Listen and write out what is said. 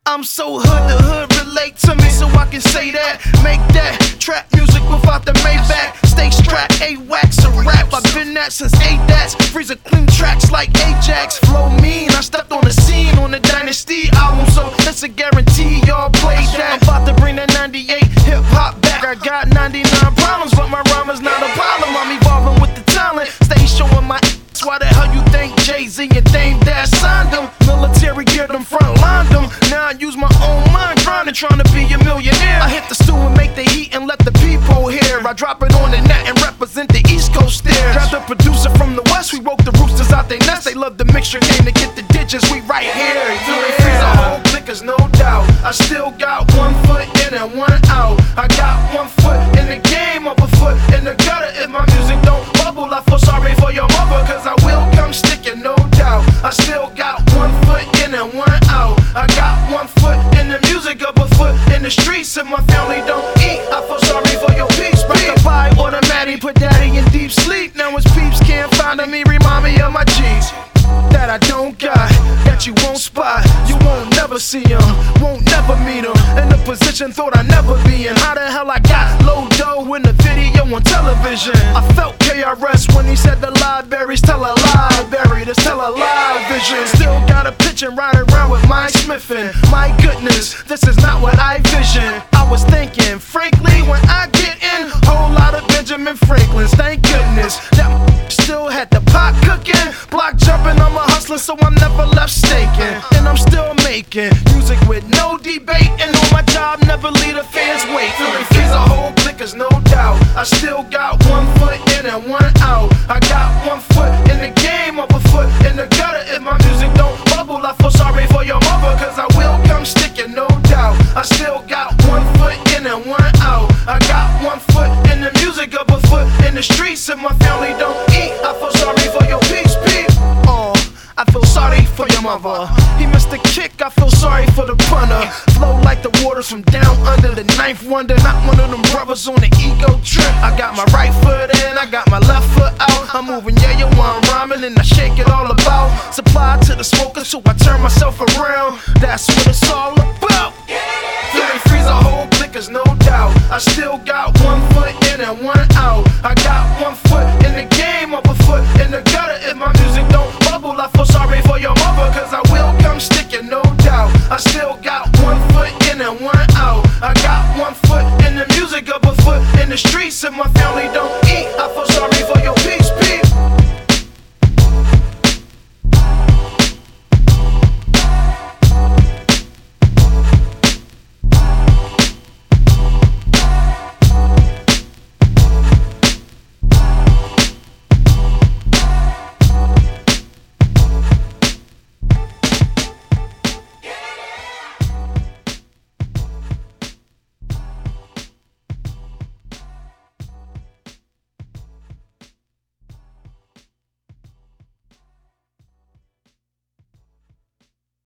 I'm so hood, the hood relate to me, so I can say that. Make that trap music without the Maybach. Stay strapped, A-wax a rap. I've been that since A-Dats. Freezer clean tracks like Ajax. Flow mean, I stepped on the scene on the Dynasty album, so that's a guarantee y'all play that. I'm about to bring that 98 hip-hop back. I got 99 problems, but my rhyme is not a problem. I'm evolving with the talent, stay showing my ass. Why the hell you think Jay-Z and Dame Dash signed them? Military geared them, front-lined them. Now I use my own mind, grinding, trying to be a millionaire. I hit the stew and make the heat and let the people hear. I drop it on the net and represent the East Coast there. Grab the producer from the West, we woke the roosters out their nest. They love the mixture game to get the digits, we right here. Till they freeze a whole clickers, no doubt. I still got 1 foot in and 1 out. I got 1 foot in the game, up a foot in the gutter. If my music don't bubble, I feel sorry for your mother, cause I will come sticking, no doubt. I still got 1 foot in and 1 out. I got 1 foot in the music, up a foot in the streets. If my family don't eat, I feel sorry for your peeps. Break a pie, automatic, put daddy in deep sleep. Now his peeps can't find me, remind me of my G's that I don't got, that you won't spot. You won't never see them, won't never meet them. In a position thought I'd never be in. How the hell I got low dough in the video on television? I felt KRS when he said the libraries tell a lie, bury this tell a lie vision. Still got a pitch and ride around with Mike Smithin'. My goodness, this is not what I vision. I was thinking, frankly, when I get in, whole lot of Benjamin Franklins. Thank goodness that still had the pot cooking, block jumping. I'm a hustler, so I'm never left staking. And I'm still making music with no debate, and on my job, never leave the fans wait. Freeze a whole clickers, no doubt. I still got 1 foot in and 1 out. I got 1 foot in the game, up a foot in the gutter. If my music don't bubble, I feel sorry for your mother, cause I will come sticking, no doubt. I still got 1 foot in and 1 out. I got 1 foot in the music, up a foot in the streets. If my family don't eat, I feel sorry for your peace, peep. I feel sorry for your mother. He missed the kick, I feel sorry for the punter. Flow like the waters from down under, the ninth wonder. Not one of them brothers on the ego trip. I got my right foot in, I got my left foot out. I'm moving, yeah, you want rhyming, and I shake it all about. Supply to the smoker, so I turn myself around. That's what it's all about. Till they freeze a whole clickers, no doubt. I still got